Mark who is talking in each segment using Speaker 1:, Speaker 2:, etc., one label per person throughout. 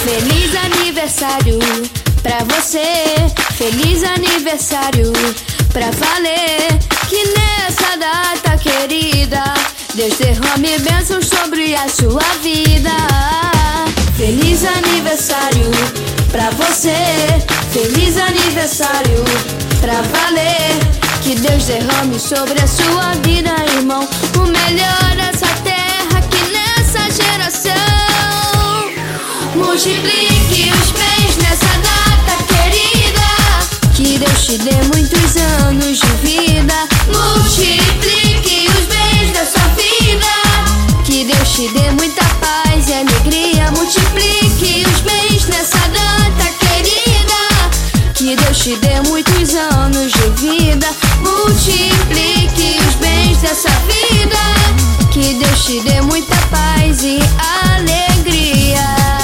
Speaker 1: Feliz aniversário pra você, feliz aniversário pra valer. Que nessa data querida, Deus derrame bênçãos sobre a sua vida. Feliz aniversário pra você, feliz aniversário pra valer. Que Deus derrame sobre a sua vida, irmão, o melhor dessa terra, que nessa geração multiplique os bens nessa data querida. Que Deus te dê muitos anos de vida. Multiplique os bens da sua vida. Que Deus te dê muita paz e alegria. Multiplique os bens nessa data querida. Que Deus te dê muitos anos de vida. Multiplique os bens dessa vida. Que Deus te dê muita paz e alegria.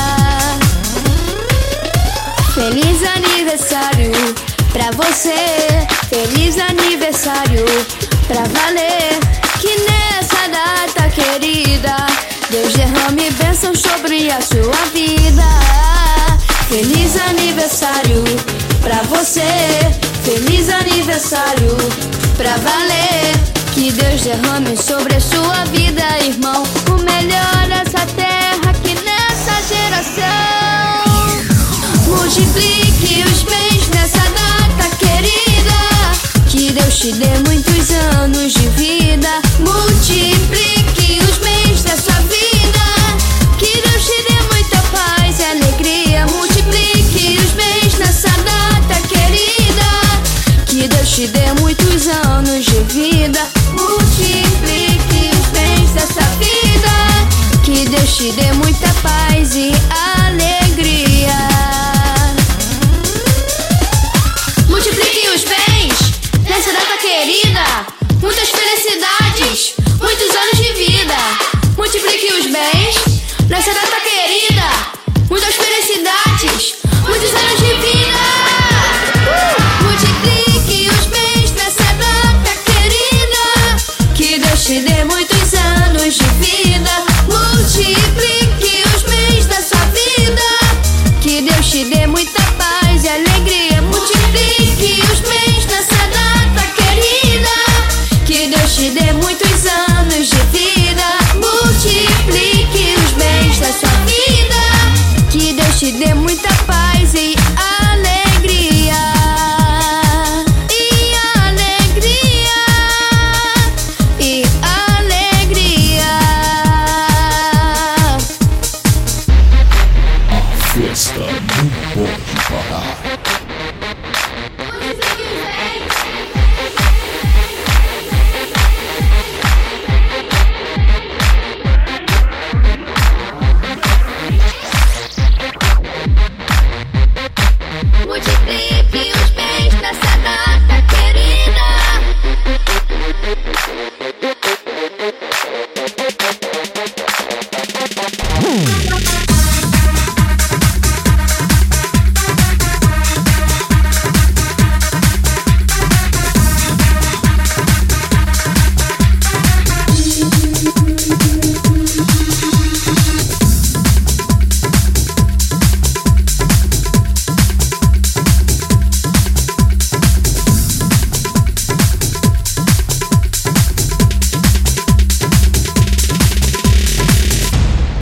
Speaker 1: Feliz aniversário pra você, feliz aniversário pra valer. Que nessa data querida, Deus derrame bênçãos sobre a sua vida. Feliz aniversário pra você, feliz aniversário pra valer. Que Deus derrame sobre a sua vida, irmão, o melhor dessa terra, que nessa geração multiplique os bens nessa data querida. Que Deus te dê muitos anos de vida. Multiplique os bens da sua vida. Que Deus te dê muita paz e alegria. Multiplique os bens nessa data querida. Que Deus te dê muitos anos de vida. Multiplique os bens dessa vida. Que Deus te dê muita paz e alegria. Multipliquem os bens nessa data querida. Muitas felicidades, muitos anos de vida. Multipliquem os bens nessa data querida. Muitas felicidades, muitos anos de vida. Multiplique os bens nessa data querida. Que Deus te dê muitos anos de vida. Multiplique os bens da sua vida. Que Deus te dê muita paz e alegria. Multiplique os bens nessa data querida. Que Deus te dê muitos anos de vida. Multiplique os bens da sua vida. Que Deus te dê muita paz e alegria. E alegria. E alegria.
Speaker 2: A festa não pode parar.